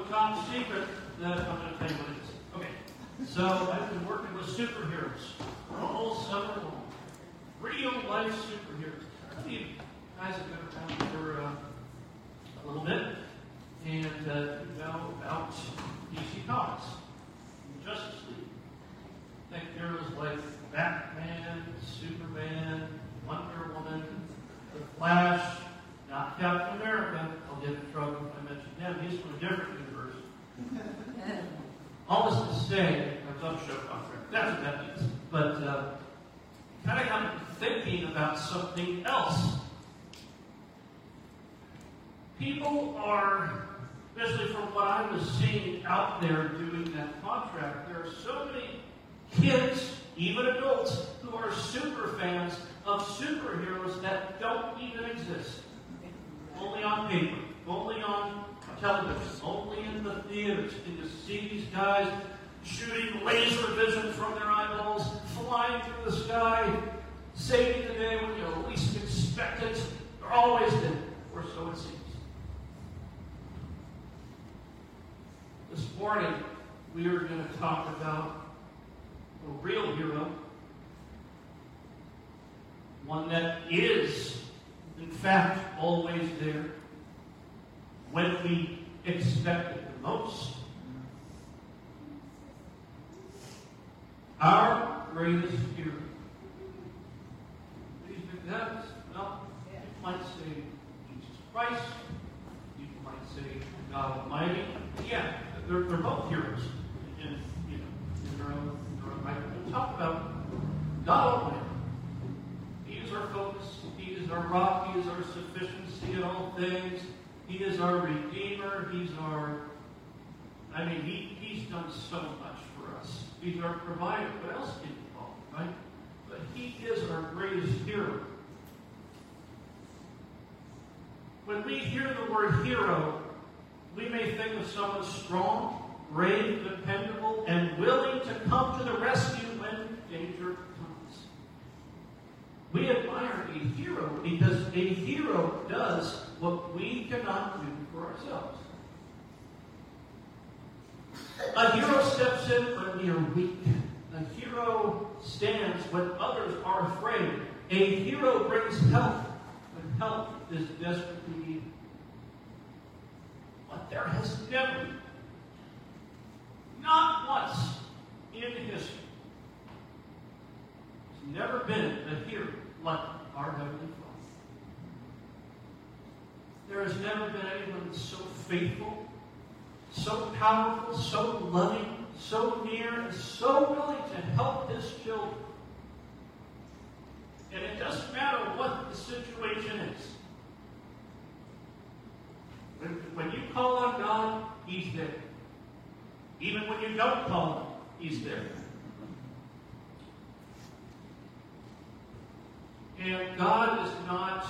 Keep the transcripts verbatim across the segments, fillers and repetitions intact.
top secret that I'm going to tell you what it is. Okay. So I've been working with superheroes all summer long. Real life superheroes. Some of you guys have been around for uh, a little bit, and uh, you know about D C Comics, Justice League. Think heroes like Batman, Superman, Wonder Woman, The Flash, not Captain America. I'll get in trouble if I mention him. He's from a different universe. All this to say, I was on show contract. That's what that means. But uh, kind of got me thinking about something else. People are, especially from what I was seeing out there doing that contract, there are so many kids, even adults, who are super fans of superheroes that don't even exist. Only on paper, only on television, only in the theaters. You just see these guys shooting laser vision from their eyeballs, flying through the sky, saving the day when you least expect it. They're always dead, or so it seems. This morning, we are going to talk about a real hero, one that is, in fact, always there when we expect it the most. Our greatest hero. What do you think that is? Well, you might say Jesus Christ. You might say God Almighty. Yeah, they're, they're both heroes in, you know, in their own, in their own right. We'll talk about God Almighty. He is our focus. He is our rock. He is our sufficiency in all things. He is our Redeemer. He's our, I mean, he, he's done so much for us. He's our provider. What else can you call him, right? But he is our greatest hero. When we hear the word hero, we may think of someone strong, brave, dependable, and willing to come to the rescue when danger comes. We admire a hero because a hero does what we cannot do for ourselves. A hero steps in when we are weak. A hero stands when others are afraid. A hero brings help when help is desperately needed. But there has never, not once in history, there's never been a hero like our Heavenly Father. There has never been anyone so faithful, so powerful, so loving, so near, and so willing to help his children. And it doesn't matter what the situation is. When, when you call on God, he's there. Even when you don't call him, he's there. And God is not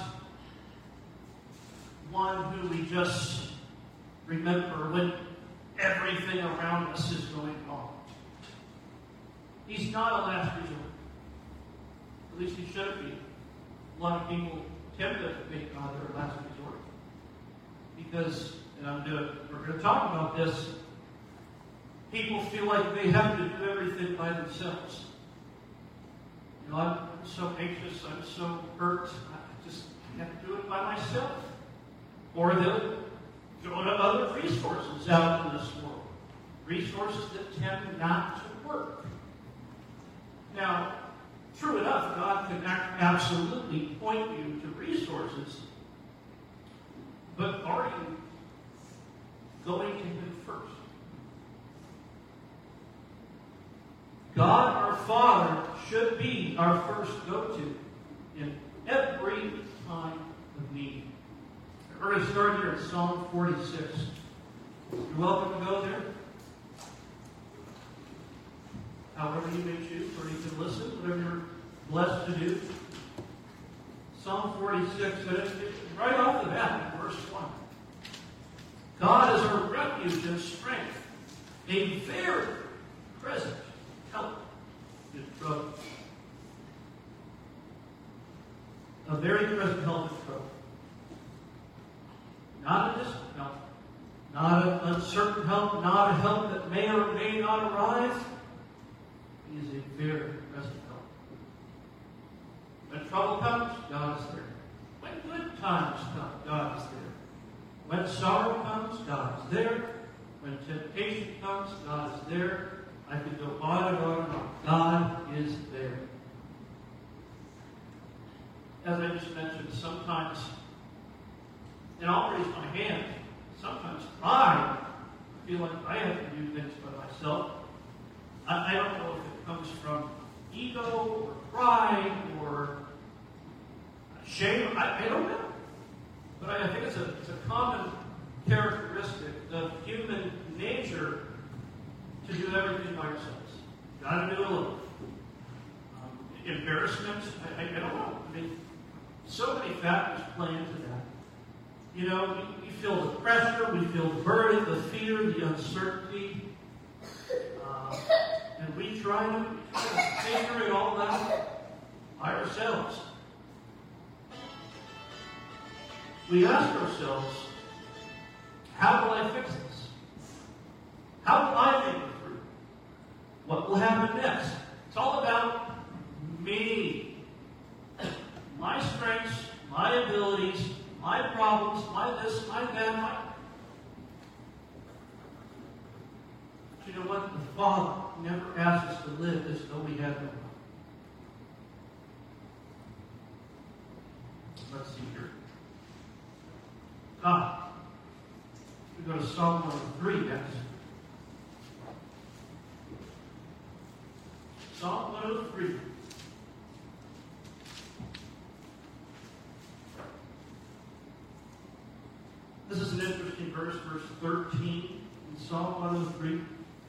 one who we just remember when everything around us is going wrong. He's not a last resort. At least he shouldn't be. A lot of people tend to make God their last resort. Because, and I'm gonna, we're going to talk about this, people feel like they have to do everything by themselves. You know, I'm, I'm so anxious, I'm so hurt, I just can't do it by myself. Or they'll go to other resources out in this world. Resources that tend not to work. Now, true enough, God can absolutely point you to resources, but are you going to Him first? God, our Father, should be our first go-to in every time of need. We're going to start here at Psalm forty-six. You're welcome to go there. However you may choose, or you can listen, whatever you're blessed to do. Psalm forty-six, and it's right off the bat in verse one. God is our refuge and strength, a very present help in trouble. A very present help in trouble. Not a distant help, not an uncertain help, not a help that may or may not arrive. He is a very present help. When trouble comes, God is there. When good times come, God is there. When sorrow comes, God is there. When temptation comes, God is there. I could go on and on and on. God is there. As I just mentioned, sometimes, and I'll raise my hand, sometimes I feel like I have to do things by myself. I, I don't know if it comes from ego or pride or shame. I, I don't know. But I think it's a, it's a common characteristic of human nature to do everything by ourselves. Got to do it alone. Um, embarrassment, I, I, I don't know. I mean, so many factors play into that. You know, we, we feel the pressure, we feel the burden, the fear, the uncertainty. Uh, and we try to, we try to figure it all out by ourselves. We ask ourselves, how will I fix this? How will I make it through? What will happen next? It's all about me. My strengths, my abilities, my problems, my this, my that, my... But you know what? The Father never asks us to live as though we had no one. Let's see here. God. We go to Psalm one oh three next. Psalm one oh three. This is an interesting verse, verse thirteen in Psalm one oh three.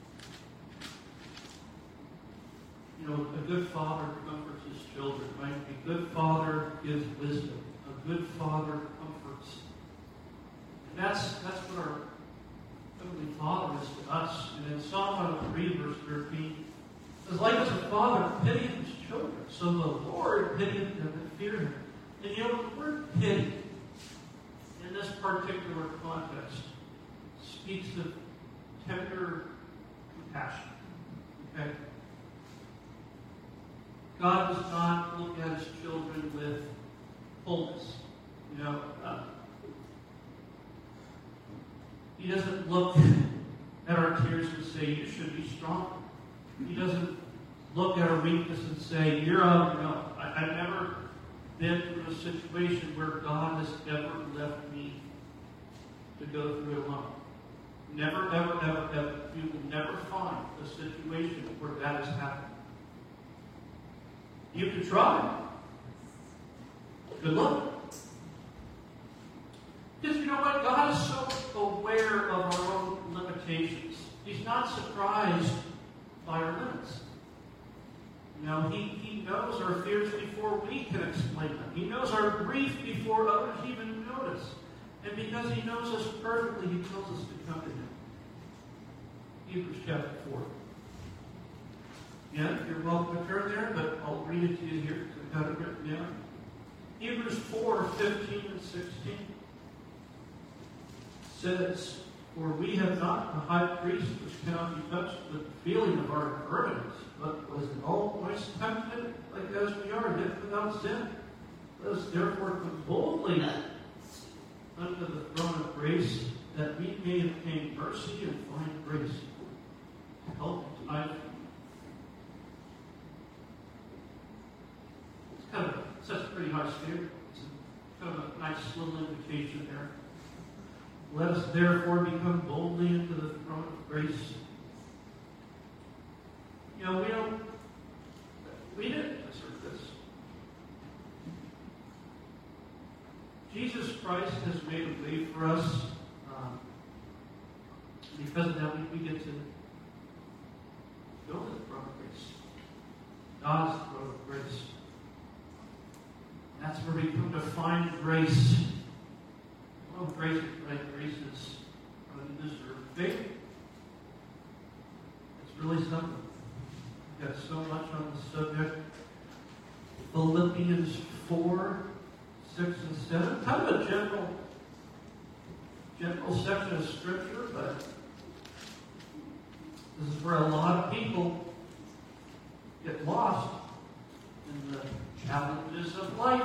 You know, a good father comforts his children, right? A good father gives wisdom. A good father comforts. And that's, that's what our Heavenly Father is to us. And in Psalm one oh three, verse thirteen, it says, like as a father pityeth his children, so the Lord pitieth them that fear him. And you know, the word pity, in this particular context, speaks of tender compassion. Okay? God does not look at his children with coldness. You know, uh, he doesn't look at our tears and say, you should be strong. He doesn't look at our weakness and say, you're out. No, I, I've never been through a situation where God has ever left me to go through it alone. Never, ever, ever, ever. You will never find a situation where that has happened. You can try. Good luck. Because you know what? God is so aware of our own limitations. He's not surprised by our limits. You know, he, he knows our fears before we can explain them. He knows our grief before others even notice. And because he knows us perfectly, he tells us to come to him. Hebrews chapter four. Yeah, you're welcome to turn there, but I'll read it to you here because I've got it written down. Hebrews four, fifteen and sixteen says, for we have not a high priest which cannot be touched with the feeling of our infirmities, but was in all points tempted like as we are, yet without sin. Let us therefore come boldly unto the throne of grace, that we may obtain mercy and find grace to help in time of need. It's kind of a, sets a pretty high standard. It's a, kind of a nice little invitation there. Let us therefore become boldly into the throne of grace. You know, we don't, we didn't deserve this. Jesus Christ has made a way for us. Um, because of that, we, we get to go to the throne of grace. God's throne of grace. That's where we come to find grace. Well, grace, right? Grace is undeserved favor. It's really something. We've got so much on the subject. Philippians four, six, and seven. Kind of a general, general section of Scripture, but this is where a lot of people get lost in the challenges of life.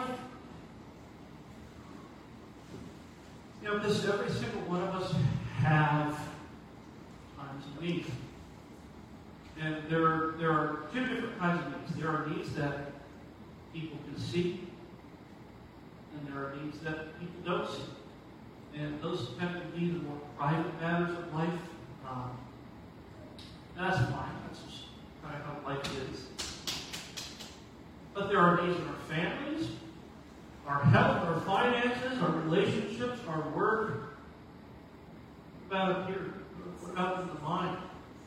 You know, because every single one of us have times of need. And there are, there are two different kinds of needs. There are needs that people can see, and there are needs that people don't see. And those tend to be the more private matters of life. Um, that's fine. That's just kind of how life is. But there are needs in our families, our health, our finances, our relationships, our work. What about up here? What about in the mind?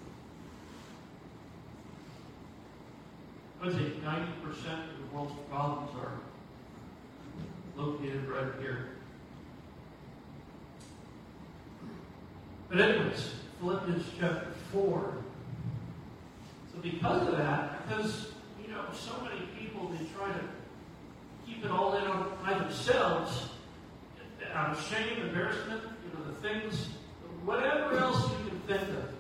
I would say ninety percent of the world's problems are located right here. But anyways, Philippians chapter four. So because of that, because, you know, so many people, they try to keep it all in on by themselves, out of shame, embarrassment, you know, the things, whatever else you can think of.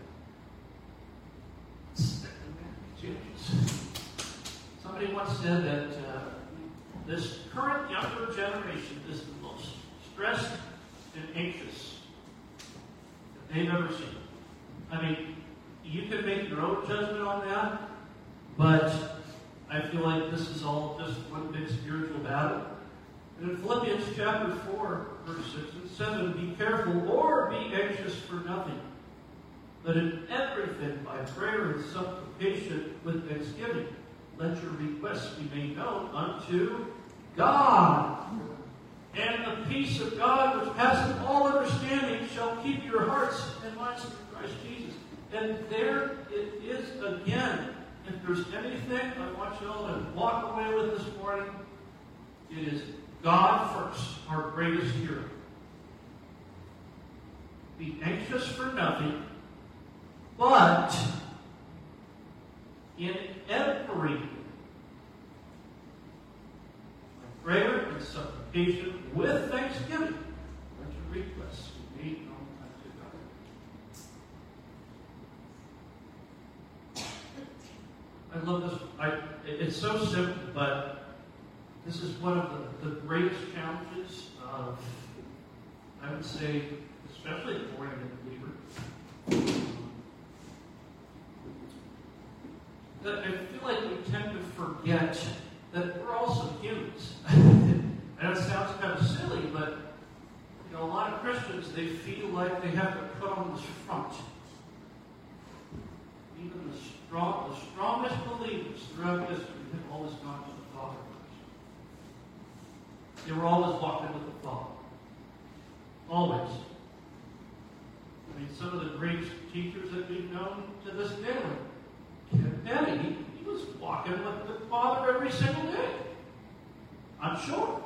Somebody once said that uh, this current younger generation is the most stressed and anxious that they've ever seen. I mean, you can make your own judgment on that, but I feel like this is all just one big spiritual battle. And in Philippians chapter four, verse six and seven, be careful or be anxious for nothing, but in everything by prayer and supplication with thanksgiving, let your requests be made known unto God. And the peace of God, which passeth all understanding, shall keep your hearts and minds through Christ Jesus. And there it is again. If there's anything I want you all to walk away with this morning, it is God first, our greatest hero. Be anxious for nothing, but in every prayer and supplication with thanksgiving, let your requests be made known unto God. I love this. I, it's so simple, but this is one of the, the greatest challenges of, I would say, especially the born-again believer. That I feel like we tend to forget that we're also humans. And it sounds kind of silly, but you know, a lot of Christians, they feel like they have to put on this front. Even the strong, the strongest believers throughout history have always gone to the Father first. They were always walking with the Father. Always. I mean, some of the greatest teachers that we've known to this day, like Ken Petty, he was walking with the Father every single day. I'm sure.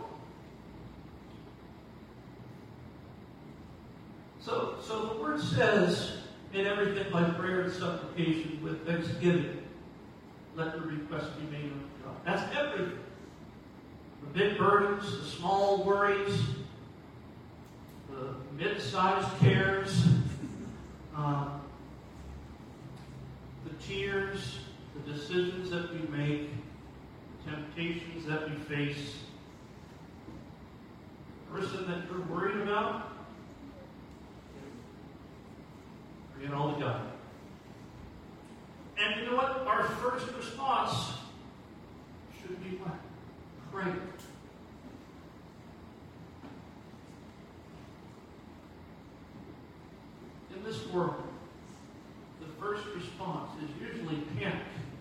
So, so the Word says, in everything by prayer and supplication with thanksgiving, let the request be made unto God. That's everything. The big burdens, the small worries, the mid-sized cares, um, the tears, the decisions that we make, the temptations that we face, the person that you're worried about, bring it all to God. And you know what? Our first response should be what? Pray. In this world, the first response is usually panic,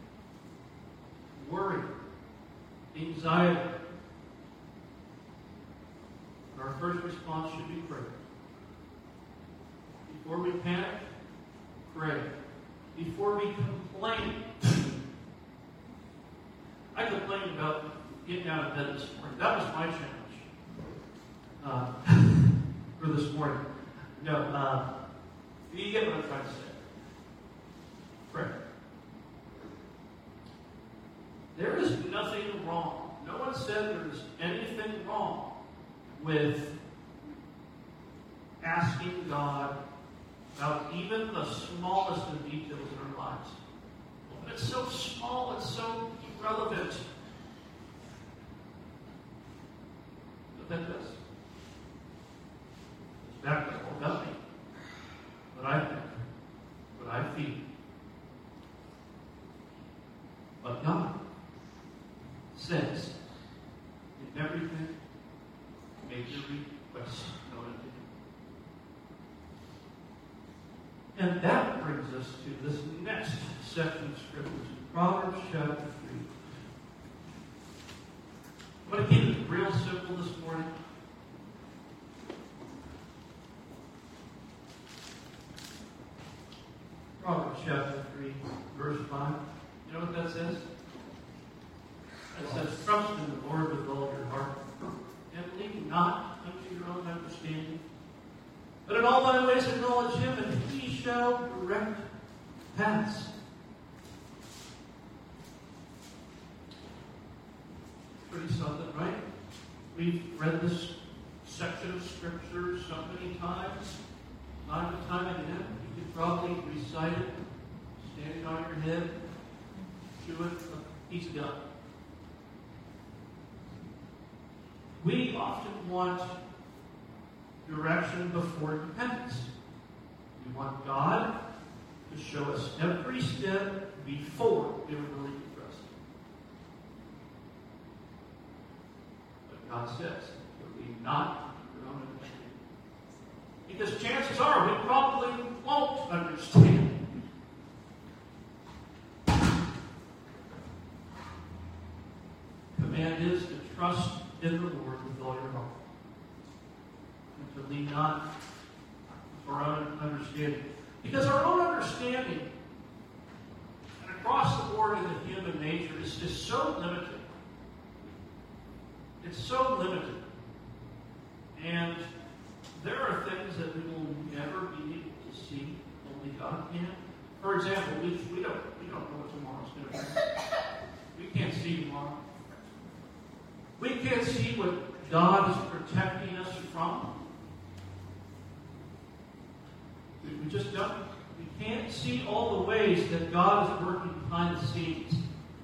worry, anxiety. Our first response should be prayer. Before we panic, pray. Before we complain. I complained about getting out of bed this morning. That was my challenge uh, for this morning. No, uh, you get what I'm trying to say. Pray. There is nothing wrong. No one said there is anything wrong with asking God about even the smallest of details in our lives. But it's so small, it's so irrelevant. But that does. It's back to all about me. What I think. What I feel. But God says, in everything, make your requests known unto Him. And that brings us to this next section of Scriptures in Proverbs chapter three. I'm going to keep it real simple this morning. Proverbs chapter three, verse five. You know what that says? It says, trust in the Lord with all your heart, and lean not unto your own understanding. But in all thy ways acknowledge Him, and He shall direct paths. Pretty something, right? We've read this section of Scripture so many times, time and time again. You could probably recite it, standing on your head, chew it, He's done. We often want direction before dependence. We want God to show us every step before we are willing to trust Him. But God says, lean not your own understanding. Because chances are we probably won't understand. Command is to trust in the Lord with all your heart. And to lean not to our own understanding. Because our own understanding, and across the board in the human nature, is just so limited. It's so limited. And there are things that we will never be able to see. Only God can. For example, we, we don't we don't know what tomorrow's going to be. We can't see tomorrow. We can't see what God is protecting us from. We, we just don't. We can't see all the ways that God is working behind the scenes.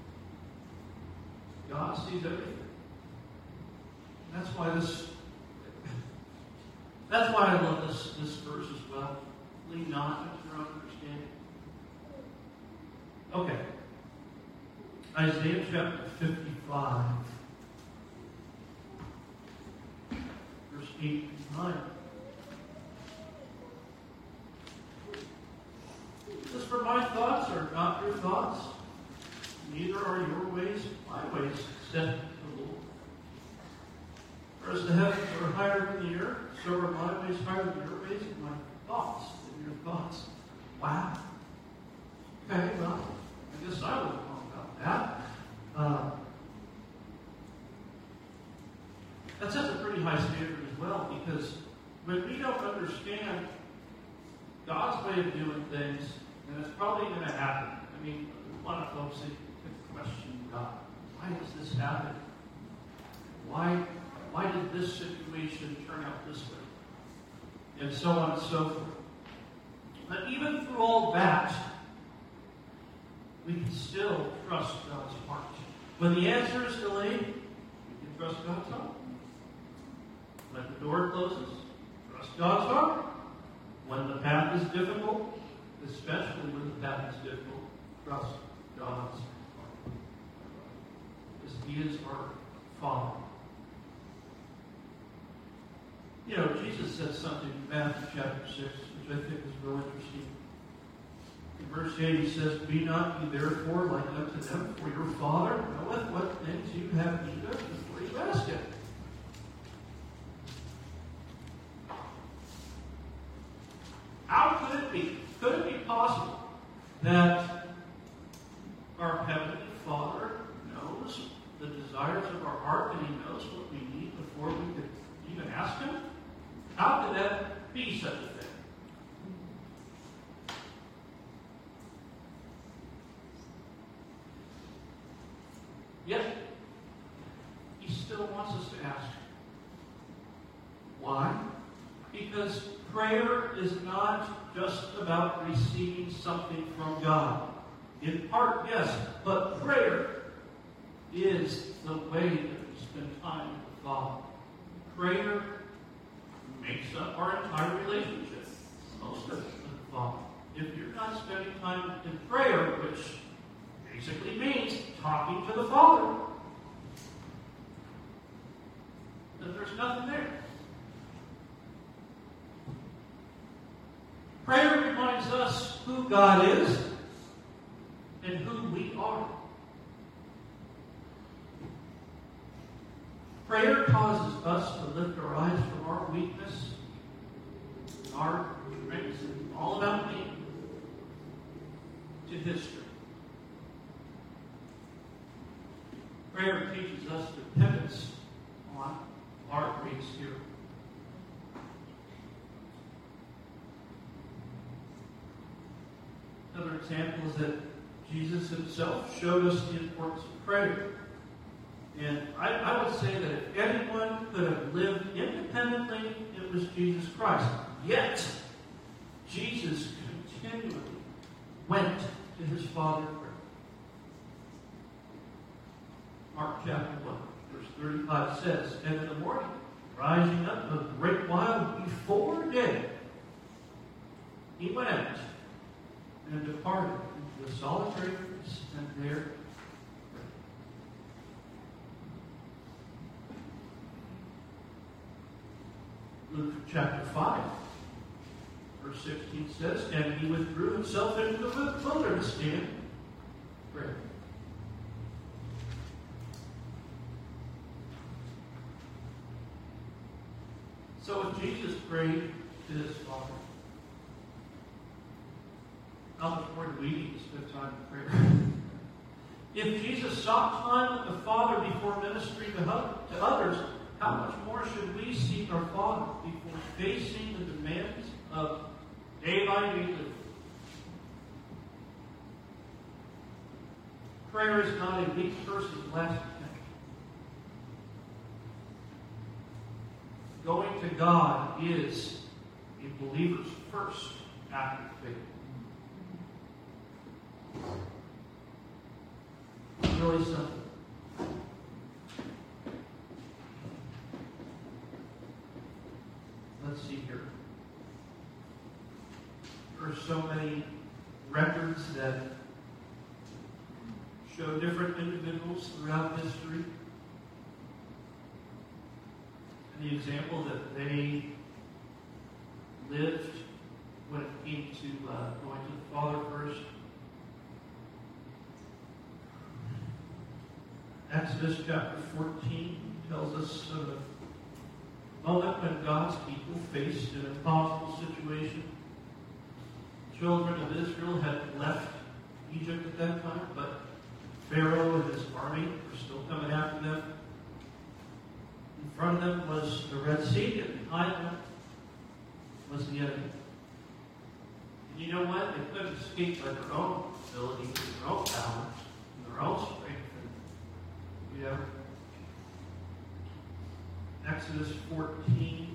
God sees everything. And that's why this. That's why I love this, this verse as well. Lean not unto your own understanding. Okay. Isaiah chapter fifty-five. Verse eight and nine. It says, for my thoughts are not your thoughts, neither are your ways my ways, saith the Lord. For as the heavens are higher than the earth, so are my ways higher than your ways, and my thoughts than your thoughts. Wow. Okay, well, I guess I would talk about that. Uh, that sets a pretty high standard as well, because when we don't understand God's way of doing things, and it's probably going to happen. I mean, a lot of folks they question God. Why does this happen? Why? Why did this situation turn out this way? And so on and so forth. But even through all that, we can still trust God's heart. When the answer is delayed, we can trust God's heart. When the door closes, trust God's heart. When the path is difficult, especially when the path is difficult, trust God's heart. Because He is our Father. You know, Jesus said something in Matthew chapter six, which I think is real interesting. In verse eight, He says, be not ye therefore like unto them, for your Father knoweth what things you have need of before you ask Him. How could it be? Could it be possible that our Heavenly Father knows the desires of our heart, and He knows what we need before we could even ask Him? How could that be such a thing? Yet, He still wants us to ask. Why? Because prayer is not just about receiving something from God. In part, yes, but prayer is the way that we spend time with the Father. Prayer makes up our entire relationship, most of it, with the Father. If you're not spending time in prayer, which basically means talking to the Father, then there's nothing there. Prayer reminds us who God is and who we are. Prayer causes us to lift our eyes from our weakness, our strengths, and all about me, to His strength. Prayer teaches us dependence on our great Spirit. Another example is that Jesus Himself showed us the importance of prayer. And I, I would say that if anyone could have lived independently, it was Jesus Christ. Yet, Jesus continually went to His Father in prayer. Mark chapter one, verse thirty-five says, "And in the morning, rising up a great while before day, He went out and departed into a solitary place, and there prayed." Luke chapter five, verse sixteen says, "And He withdrew Himself into the wilderness and prayed." So if Jesus prayed to His Father, how much more do we need to spend time in prayer? If Jesus sought time with the Father before ministering to others, how much more should we seek our Father before facing the demands of day-by-day living? Prayer is not a weak person's last attempt. Going to God is a believer's first act of faith. It's really simple. Let's see here. There are so many records that show different individuals throughout history. And the example that they lived when it came to uh, going to the Father first. Exodus chapter fourteen tells us of a moment when God's people faced an impossible situation. The children of Israel had left Egypt at that time, but Pharaoh and his army were still coming after them. In front of them was the Red Sea, and behind them was the enemy. And you know what? They couldn't escape by their own ability, their own powers, their own strength. You know, Exodus fourteen,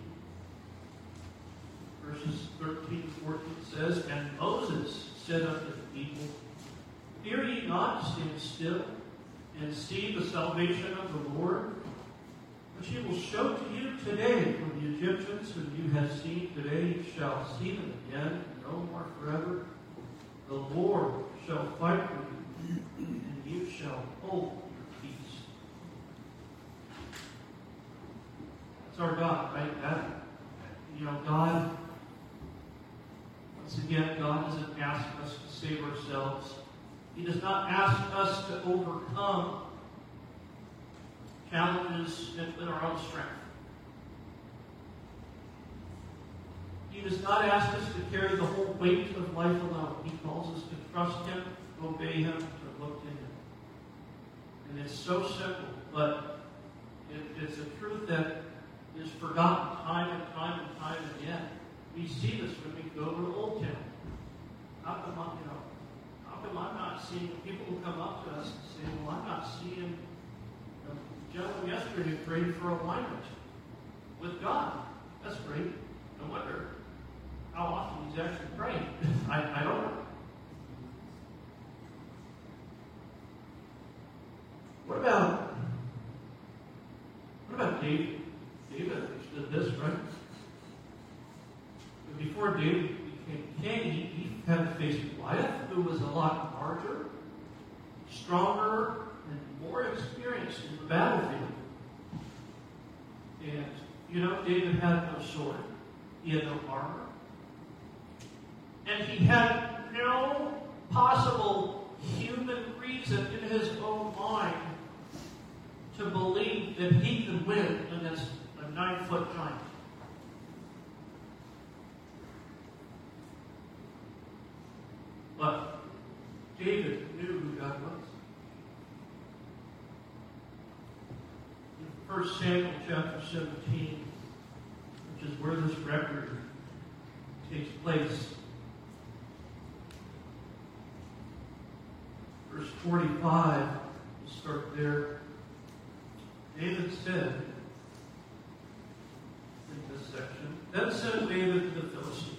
verses thirteen and fourteen says, "And Moses said unto the people, Fear ye not, stand still, and see the salvation of the Lord, which He will show to you today. For the Egyptians whom you have seen today, you shall see them again, no more forever. The Lord shall fight for you, and you shall hold your peace." It's our God, right? That, you know, God, once again, God doesn't ask us to save ourselves. He does not ask us to overcome challenges in our own strength. He does not ask us to carry the whole weight of life alone. He calls us to trust Him, obey Him, to look to Him. And it's so simple, but it, it's a truth that is forgotten time and time and time again. We see this when we go to Old Town. How come, I, you know, how come I'm not seeing people who come up to us and say, "Well, I'm not seeing the gentleman yesterday who prayed for alignment with God. That's great. No wonder before David became king, he, he had to face Goliath, who was a lot larger, stronger, and more experienced in the battlefield. And, you know, David had no sword. He had no armor. And he had no possible human reason in his own mind to believe that he could win against a nine-foot giant. But David knew who God was. In First Samuel chapter seventeen, which is where this record takes place, verse forty-five, we'll start there. David said, in this section, then said David to the Philistine,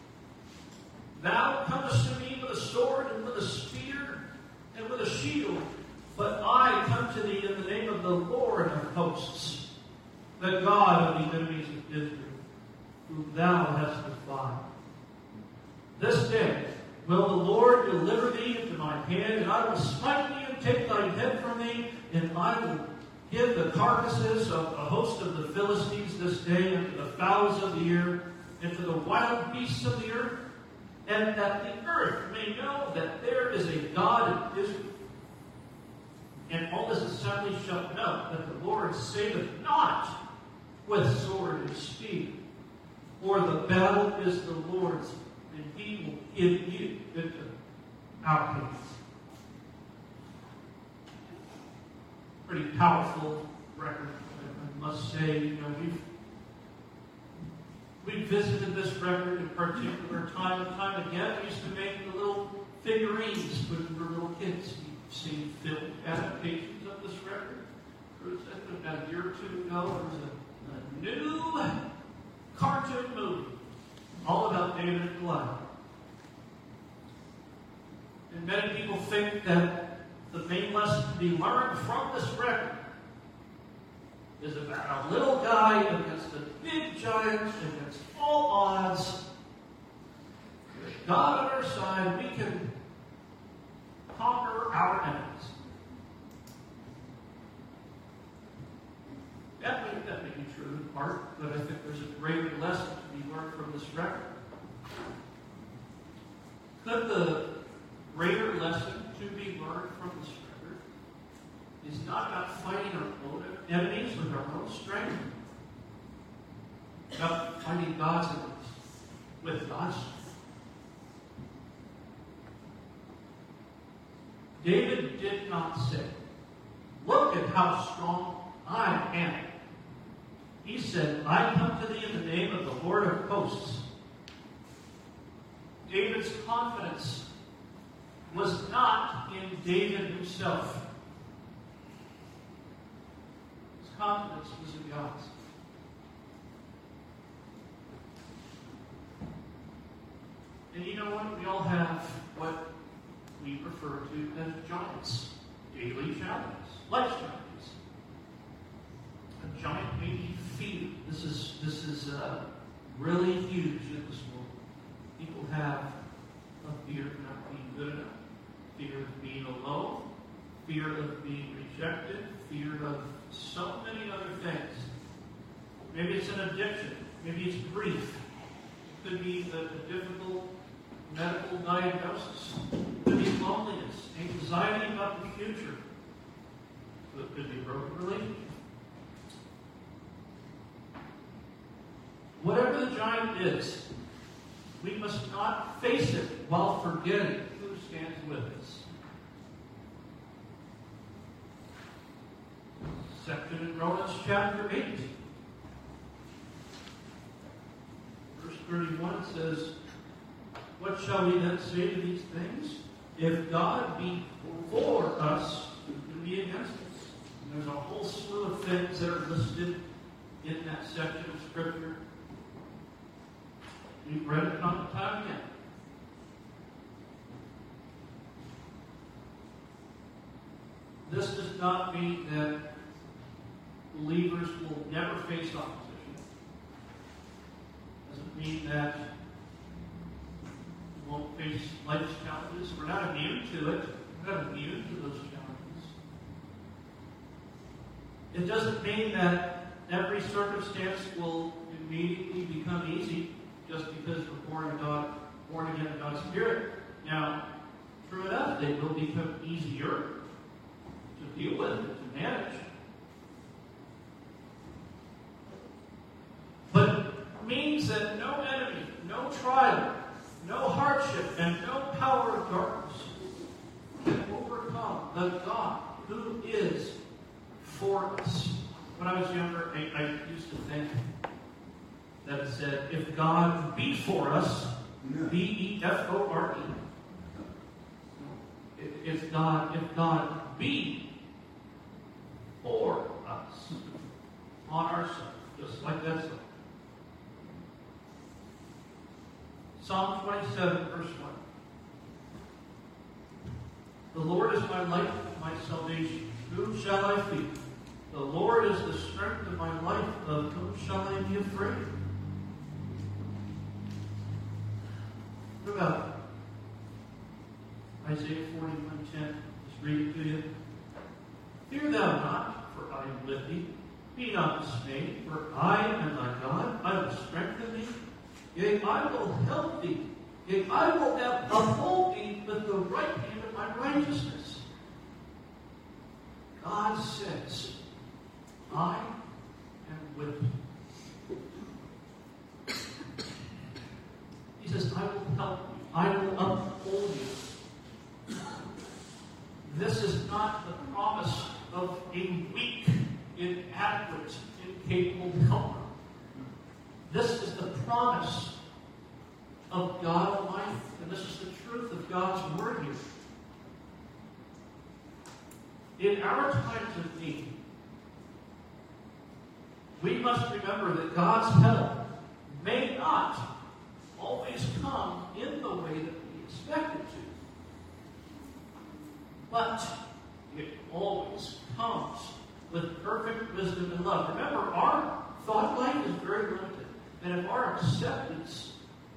Thou comest to me with a sword and with a spear and with a shield, but I come to thee in the name of the Lord of hosts, the God of the enemies of Israel, whom thou hast defied. This day will the Lord deliver thee into my hand, and I will smite thee and take thy head from thee, and I will give the carcasses of a host of the Philistines this day unto the fowls of the air, and to the wild beasts of the earth, and that the earth may know that there is a God in Israel. And all this assembly shall know that the Lord saveth not with sword and spear, for the battle is the Lord's, and he will give you into our hands. Pretty powerful record, I must say. You know, we've we visited this record in particular time and time again. We used to make the little figurines when we were little kids. You've seen film adaptations of this record. There was about a year or two ago, there was a, a new cartoon movie all about David and Goliath. And many people think that the main lesson to be learned from this record is about a little guy against a big giant, against all odds. With God on our side, we can conquer our enemies. That may, that may be true in part, but I think there's a greater lesson to be learned from this record. Could the greater lesson to be learned from this record is not about fighting our own enemies with our own strength, about fighting God's enemies with God's strength. David did not say, look at how strong I am. He said, I come to thee in the name of the Lord of hosts. David's confidence was not in David himself. His confidence was in God. And you know what? We all have what we refer to as giants, daily challenges, life challenges. A giant may be fear. This is this is uh, really huge in this world. People have a fear of not being good enough, fear of being alone, fear of being rejected, fear of so many other things. Maybe it's an addiction. Maybe it's grief. It could be a, a difficult medical diagnosis. It could be loneliness, anxiety about the future. It could be a broken relationship. Whatever the giant is, we must not face it while forgetting who stands with us. Section in Romans chapter eight. Verse thirty-one says, what shall we then say to these things? If God be for us, who can be against us? And there's a whole slew of things that are listed in that section of Scripture. We've read it time and time again. This does not mean that believers will never face opposition. It doesn't mean that face life's challenges. We're not immune to it. We're not immune to those challenges. It doesn't mean that every circumstance will immediately become easy just because we're born of God, born again of God's Spirit. Now, true enough, they will become easier to deal with, to manage. But it means that no enemy, no trial, no hardship, and no power of darkness can overcome the God who is for us. When I was younger, I, I used to think that it said, if God be for us, B E F O R E. If God, if God be for us, on our side, just like that side. Psalm twenty-seven, verse one. The Lord is my light and my salvation. Whom shall I fear? The Lord is the strength of my life. Of whom shall I be afraid? What about Isaiah forty-one ten? Just read it to you. Fear thou not, for I am with thee. Be not dismayed, for I am thy God. I will strengthen thee. Yea, I will help thee. Yea, I will uphold thee with the right hand of my righteousness. God says, I am with you. He says, I will help you. I will uphold you. This is not the promise of a weak, inadequate, incapable helper. This is the promise of God Almighty. And this is the truth of God's Word here. In our times of need, we must remember that God's help may not always come in the way that we expect it to. But it always comes with perfect wisdom and love. Remember, our thought life is very limited. And if our acceptance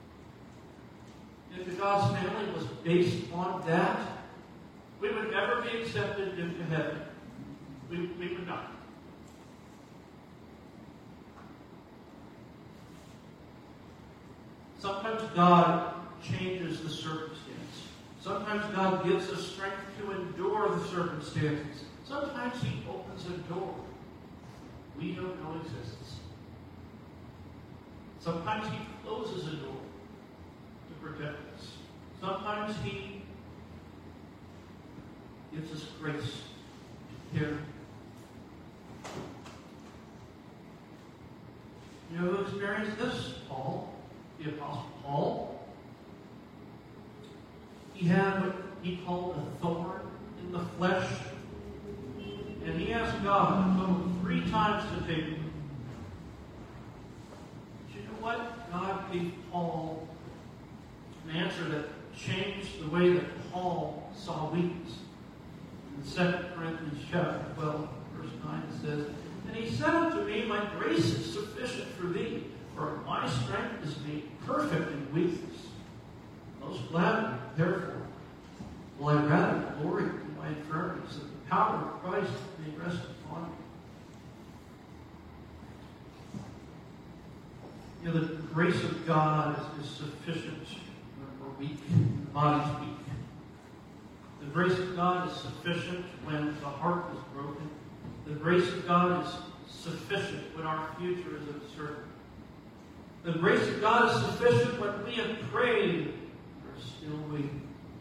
into God's family was based on that, we would never be accepted into heaven. We, we would not. Sometimes God changes the circumstance. Sometimes God gives us strength to endure the circumstances. Sometimes He opens a door we don't know exists. Sometimes He closes a door to protect us. Sometimes He gives us grace to carry. You know who experienced this? Paul, the Apostle Paul. He had what he called a thorn in the flesh. And he asked God to go three times to take him. But you know what? God gave Paul an answer that changed the way that Paul saw weakness. In Second Corinthians chapter twelve, verse nine, it says, "And he said unto me, My grace is sufficient for thee, for my strength is made perfect in weakness. Most gladly, therefore, will I rather glory in my infirmities, that the power of Christ may rest upon me." You know, the grace of God is, is sufficient when we're weak, the body's weak. The grace of God is sufficient when the heart is broken. The grace of God is sufficient when our future is uncertain. The grace of God is sufficient when we have prayed and are still waiting.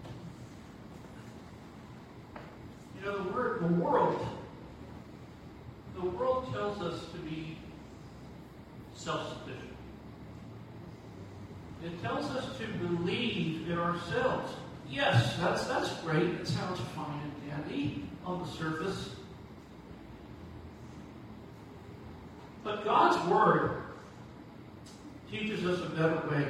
You know, the word, the world, the world tells us to be self-sufficient. It tells us to believe in ourselves. Yes, that's that's great. It sounds fine and dandy on the surface. But God's Word teaches us a better way.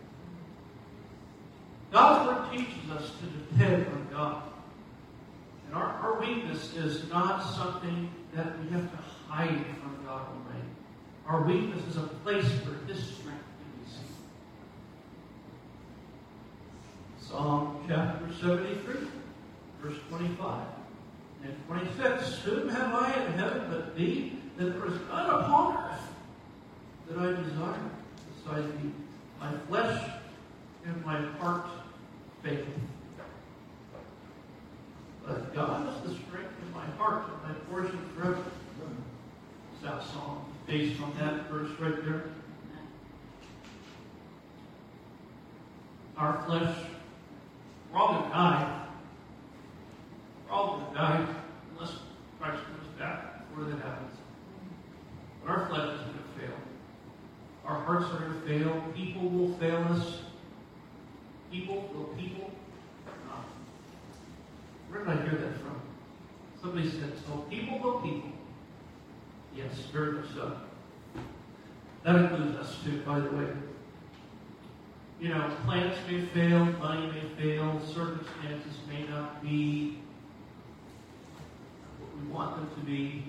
God's Word teaches us to depend on God. And our, our weakness is not something that we have to hide from God Almighty. Our weakness is a place where His strength can be seen. Psalm chapter seventy-three, verse twenty-five and twenty-six. Whom have I in heaven but thee, that there is none upon earth that I desire beside thee. My flesh and my heart fail. But God is the strength of my heart and my portion forever. That song based on that verse right there. Our flesh, we're all going to die. We're all going to die unless Christ comes back before that happens. But our flesh is going to fail. Our hearts are going to fail. People will fail us. People will people. Uh, where did I hear that from? Somebody said, so people will people. Yes, very much so. That includes us too, by the way. You know, plans may fail, money may fail, circumstances may not be what we want them to be.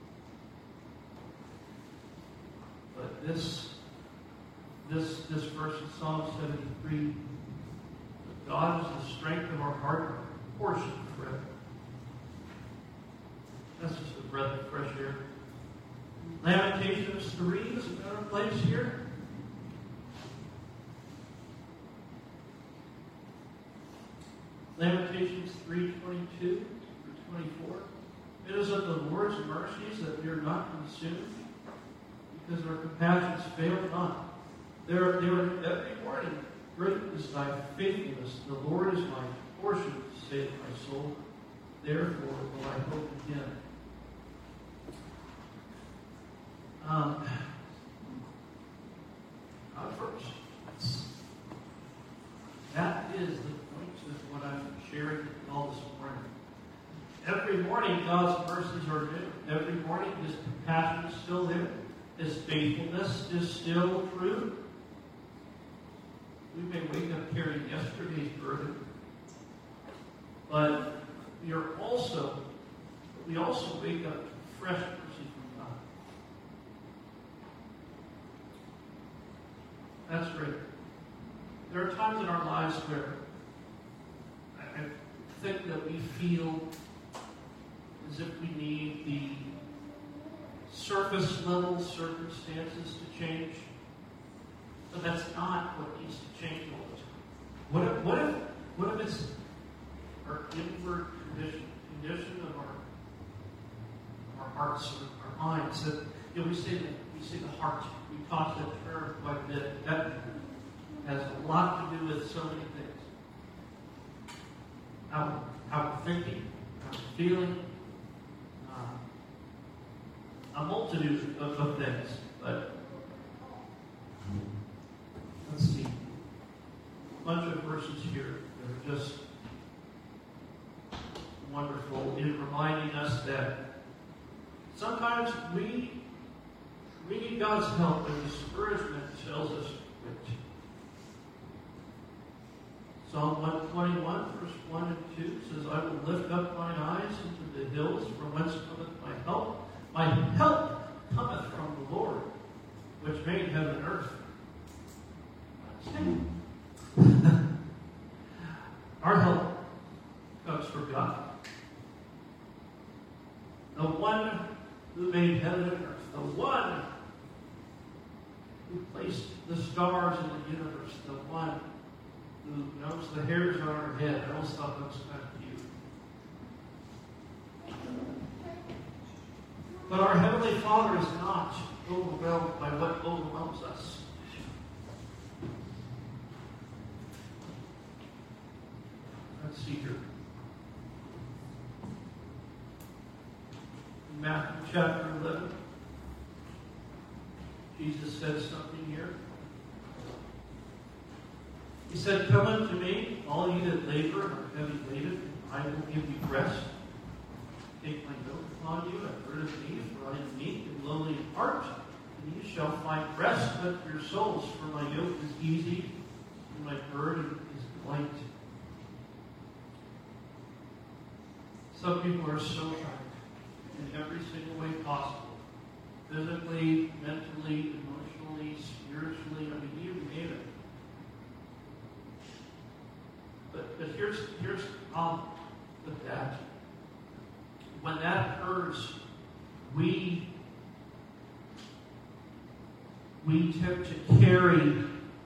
But this, this, this verse in Psalm seventy-three, God is the strength of our heart, our portion forever. That's just a breath of fresh air. Lamentations three is a better place here. Lamentations three twenty-two through twenty-four. It is of the Lord's mercies that we are not consumed, because our compassions fail not. They are, they are every morning. Great is thy faithfulness. The Lord is my portion, saith my soul. Therefore will I hope in him. Um, God first. That is the point of what I'm sharing with you all this morning. Every morning, God's mercies are new. Every morning, His compassion is still there. His faithfulness is still true. We may wake up carrying yesterday's burden, but we are also, we also wake up to fresh mercy from God. That's great. There are times in our lives where I think that we feel as if we need the surface level circumstances to change. But that's not what needs to change all the time. What if, what if, what if it's our inward condition, condition of our, our hearts, or our minds? That, you know, we say that we say the heart. We talk that term quite a bit. That has a lot to do with so many things. How, how we're thinking, how we're feeling, uh, a multitude of, of things. But let's see. A bunch of verses here that are just wonderful in reminding us that sometimes we we need God's help and discouragement tells us quit. Psalm one twenty-one, verse one and two says, I will lift up mine eyes into the hills, from whence cometh my help. My help cometh from the Lord, which made heaven and earth. Our help comes from God. The one who made heaven and earth. The one who placed the stars in the universe. The one who knows the hairs on our head. I always thought that was kind of cute. But our Heavenly Father is not overwhelmed by what overwhelms us. Let's see here. In Matthew chapter eleven, Jesus says something here. He said, come unto me, all ye that labor and are heavy laden, and I will give you rest. Take my yoke upon you, and learn of me, for I am meek and lowly in heart, and ye shall find rest unto your souls, for my yoke is easy, and my burden is light. Some people are so tired in every single way possible. Physically, mentally, emotionally, spiritually, I mean, you name it. here's, here's um, with that. When that occurs, we, we tend to carry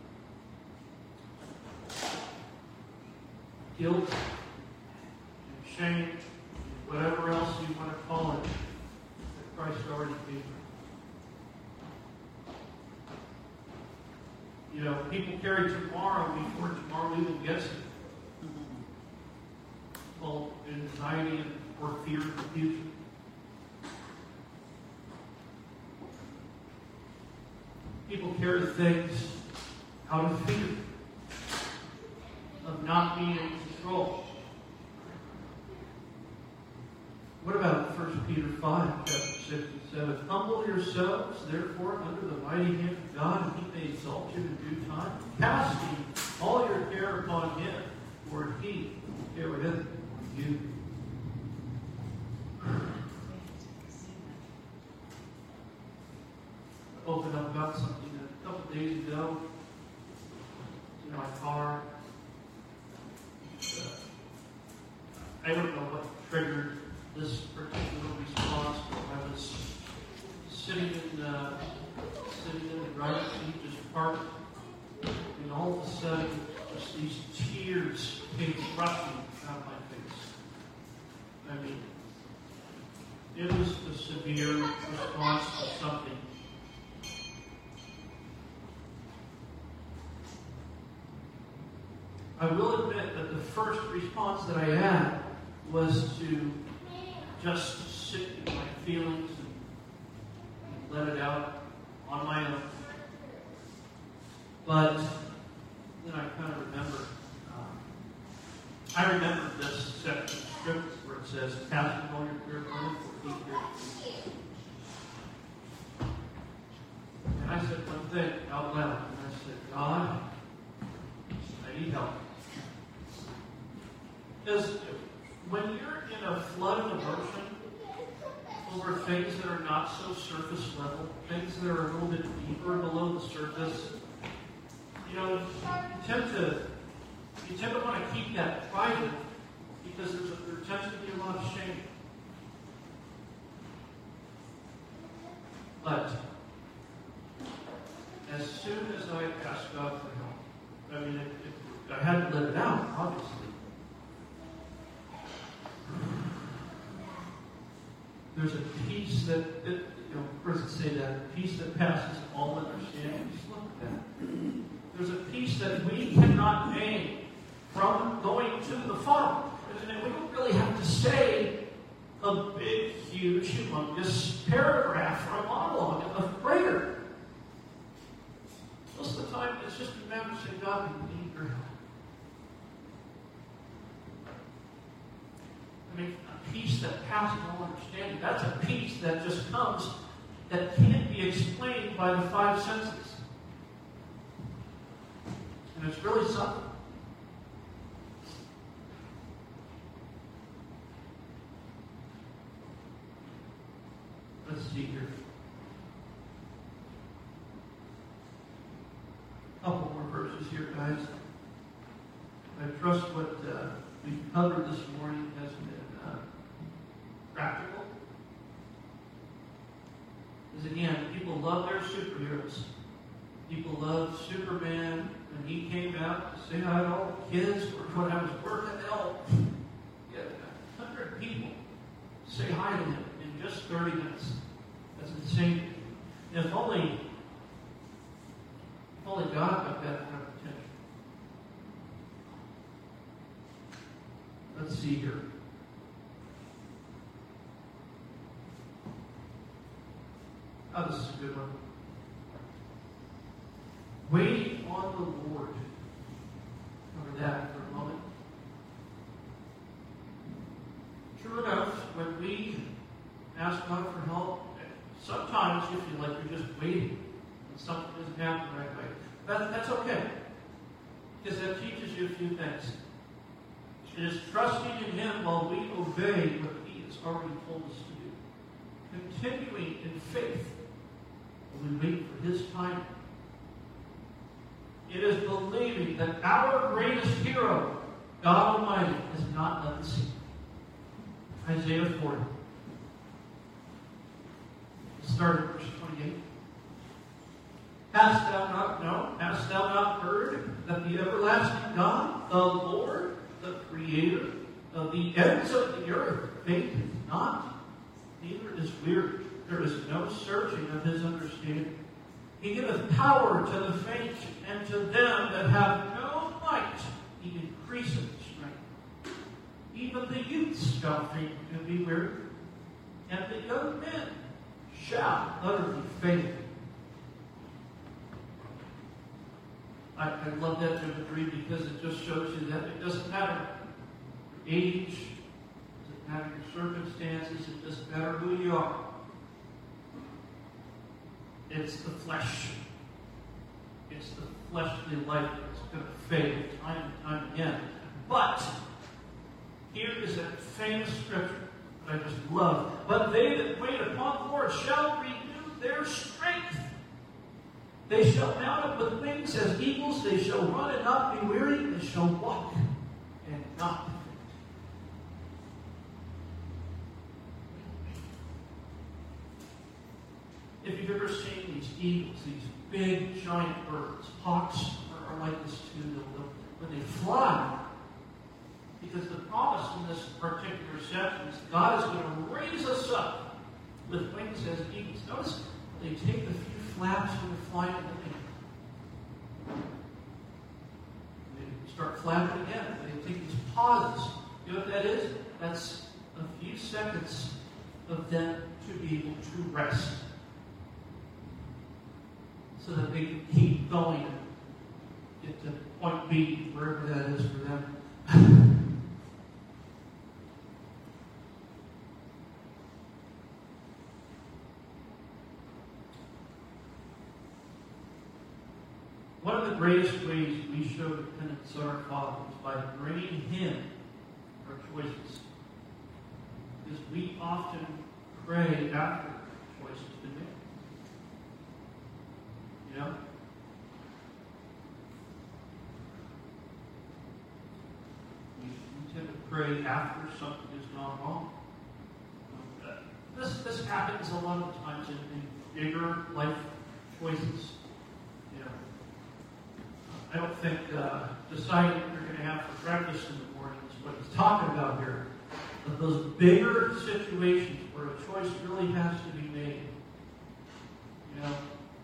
guilt and shame, whatever else you want to call it, that Christ already paid for. You know, people carry tomorrow before tomorrow even gets it. Full anxiety and or fear of the future. People carry things out of fear of not being in control. What about First Peter five, chapter six and seven? Humble yourselves, therefore, under the mighty hand of God, and He may exalt you in due time. Casting all your care upon Him, for He careth you. Open up about something that a couple of days ago in my car. Uh, I don't know what triggered this particular response, but I was sitting in uh, sitting in the driver's seat, just parked, and all of a sudden, just these tears came rushing out of my face. I mean, it was a severe response to something. I will admit that the first response that I had was to just sit in my feelings and let it out on my own. But then I kind of remember, um, I remember this section of scripture where it says, "Casting all your fear upon Him, for He careth you." And I said one thing out loud, and I said, God, I need help. Because when you're in a flood of emotion over things that are not so surface level, things that are a little bit deeper below the surface, you know, you tend to you tend to want to keep that private because there's a, there tends to be a lot of shame. But as soon as I asked God for help, I mean, it, it, I had to let it out, obviously. There's a peace that, it, you know, where does it say that? Peace that passes all understanding. Just look at that. There's a peace that we cannot gain from going to the Father. And we don't really have to say a big, huge, humongous paragraph or a monologue of prayer. Most of the time, it's just a matter of saying, God, we need your help. I mean, a peace that passes all understanding. That's a peace that just comes, that can't be explained by the five senses. And it's really something. Let's see here. A couple more verses here, guys. I trust what uh, we've covered this morning has been uh, practical. Because again, people love their superheroes. People love Superman when he came out to say hi to all the kids, or when I was working out, yeah, a hundred people say hi to him in just thirty minutes. That's insane. If only, if only God got that kind of attention. Let's see here. Oh, this is a good one. Waiting on the Lord. Cover that for a moment. True enough, when we ask God for help, sometimes you feel like you're just waiting and something doesn't happen right away. That, that's okay. Because that teaches you a few things. It is trusting in Him while we obey what He has already told us to do. Continuing in faith while we wait for His time. It is believing that our greatest hero God Almighty has not left the sea. Isaiah forty. Start at verse twenty-eight. Hast thou not known, hast thou not heard that the everlasting God, the Lord, the Creator of the ends of the earth, fainteth not, neither is weary. There is no searching of his understanding. He giveth power to the faint, and to them that have no might he increaseth strength. Even the youths shall faint and be weary, and the young men shall utterly fail. I, I love that imagery because it just shows you that it doesn't matter your age, it doesn't matter your circumstances, it doesn't matter who you are. It's the flesh. It's the fleshly life that's going to fail time and time again. But here is a famous scripture I just love. But they that wait upon the Lord shall renew their strength. They shall mount up with wings as eagles. They shall run and not be weary. They shall walk and not faint. If you've ever seen these eagles, these big giant birds, hawks are, are like this too. They'll, when they fly, because the promise in this particular section is God is going to raise us up with wings as eagles. Notice they take the few flaps when they're flying in the air. They start flapping again. They take these pauses. You know what that is? That's a few seconds of them to be able to rest, so that they can keep going and get to point B, wherever that is for them. One of the greatest ways we show dependence on our Father is by bringing Him our choices. Because we often pray after choices have been made. You know? We, we tend to pray after something has gone wrong. This, this happens a lot of times in, in bigger life choices. I don't think uh, deciding what you're going to have for breakfast in the morning is what he's talking about here. But those bigger situations where a choice really has to be made. You know,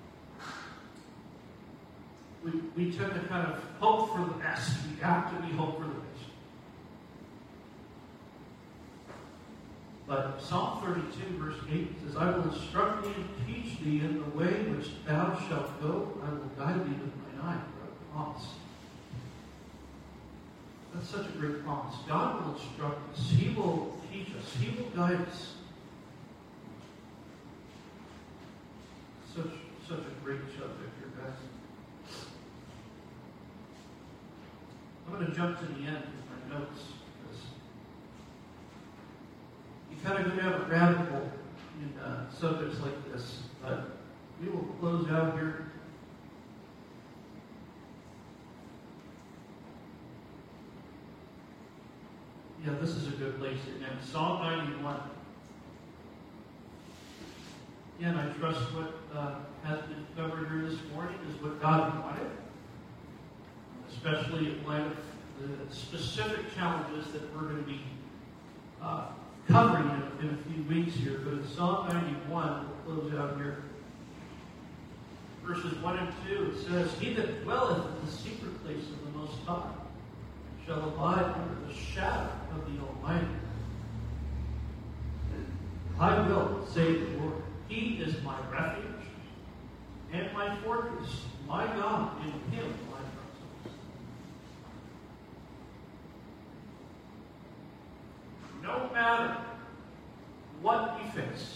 we, we tend to kind of hope for the best. We have to be hope for the best. But Psalm thirty-two, verse eight says, I will instruct thee and teach thee in the way which thou shalt go. I will guide thee with mine eye. Promise. That's such a great promise. God will instruct us. He will teach us. He will guide us. Such, such a great subject here, guys. I'm going to jump to the end with my notes, because you kind of go down a rabbit hole in uh, subjects like this. But we will close out here. Yeah, this is a good place to end. Psalm ninety-one. Again, I trust what uh, has been covered here this morning is what God wanted, especially in light of the specific challenges that we're going to be uh, covering in, in a few weeks here. But in Psalm ninety-one, we'll close out here. Verses one and two, it says, He that dwelleth in the secret place of the Most High shall abide under the shadow of the Almighty. I will, say the Lord, He is my refuge and my fortress, my God, in Him will I trust. No matter what we face,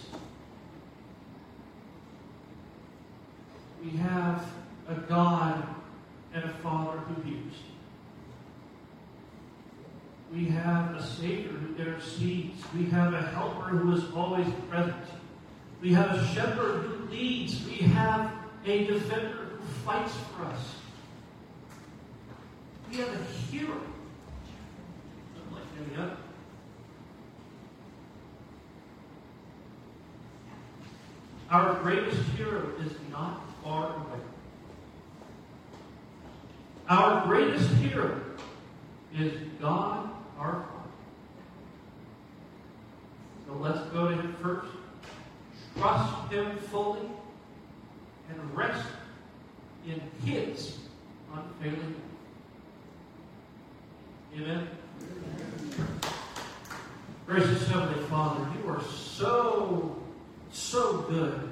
we have a God and a Father who hears. We have a Savior who intercedes. We have a Helper who is always present. We have a Shepherd who leads. We have a Defender who fights for us. We have a Hero any other. Our greatest hero is not far away. Our greatest hero is God our Father. So let's go to Him first. Trust Him fully and rest in His unfailing love. Amen? Gracious Heavenly Father, you are so, so good.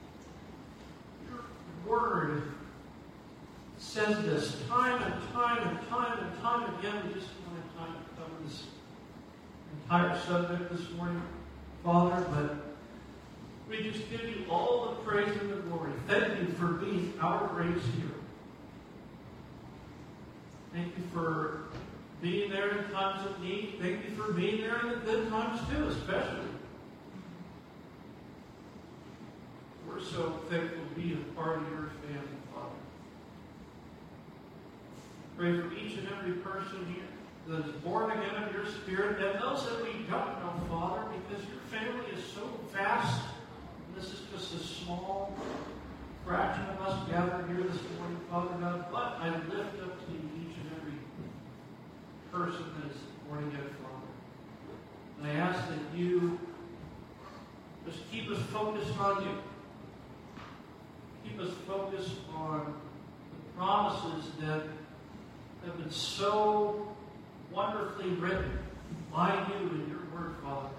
Your Word says this time and time and time and time again. We just don't have time to cover this entire subject this morning, Father, but we just give you all the praise and the glory. Thank you for being our greatest hero. Thank you for being there in times of need. Thank you for being there in the good times too, especially. We're so thankful to be a part of your family, Father. Pray for each and every person here that is born again of your Spirit, and those that we don't know, Father, because your family is so vast. This is just a small fraction of us gathered here this morning, Father God. But I lift up to you each and every person that is born again, Father. And I ask that you just keep us focused on you. Keep us focused on the promises that have been so wonderfully written by you in your word, Father.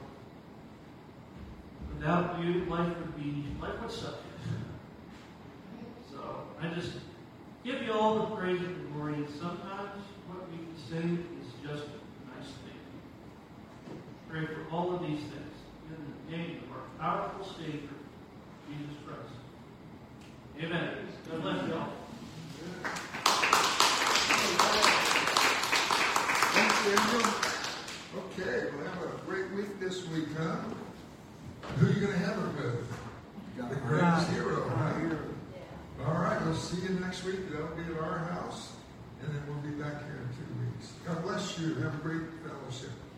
Without you, life would be, life would suck. So I just give you all the praise and the glory. And sometimes what we can say is just a nice thing. Pray for all of these things in the name of our powerful Savior, Jesus Christ. Amen. God bless you all. Thanks, Daniel. Okay, we'll have a great week this week, huh? Who are you going to have it with? The greatest hero, huh? All right, we'll see you next week. That'll be at our house, and then we'll be back here in two weeks. God bless you. Have a great fellowship.